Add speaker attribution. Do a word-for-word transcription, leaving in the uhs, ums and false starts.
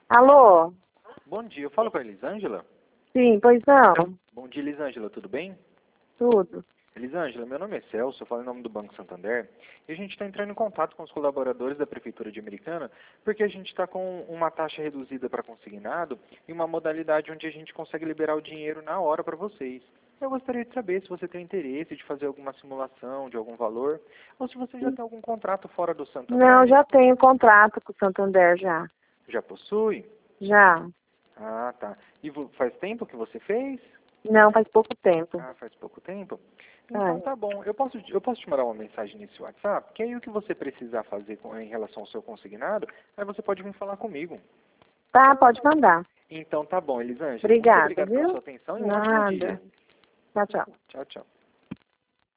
Speaker 1: Alô?
Speaker 2: Bom dia, eu falo com a Elisângela?
Speaker 1: Sim, pois não.
Speaker 2: Bom dia, Elisângela, tudo bem?
Speaker 1: Tudo.
Speaker 2: Elisângela, meu nome é Celso, eu falo em nome do Banco Santander, e a gente está entrando em contato com os colaboradores da Prefeitura de Americana, porque a gente está com uma taxa reduzida para consignado e uma modalidade onde a gente consegue liberar o dinheiro na hora para vocês. Eu gostaria de saber se você tem interesse de fazer alguma simulação de algum valor, ou se você já tem algum contrato fora do Santander.
Speaker 1: Não, já tenho contrato com o Santander, já.
Speaker 2: Já possui?
Speaker 1: Já.
Speaker 2: Ah, tá. E vo- faz tempo que você fez?
Speaker 1: Não, faz pouco tempo.
Speaker 2: Ah, faz pouco tempo? Então
Speaker 1: É.
Speaker 2: tá bom. Eu posso, eu posso te mandar uma mensagem nesse WhatsApp, que aí o que você precisar fazer com, em relação ao seu consignado, aí você pode vir falar comigo.
Speaker 1: Tá, pode mandar.
Speaker 2: Então tá bom, Elisângela. Muito
Speaker 1: Obrigada,
Speaker 2: obrigado pela
Speaker 1: viu?
Speaker 2: sua atenção e um ótimo dia.
Speaker 1: Nada. Tchau, tchau.
Speaker 2: Tchau, tchau.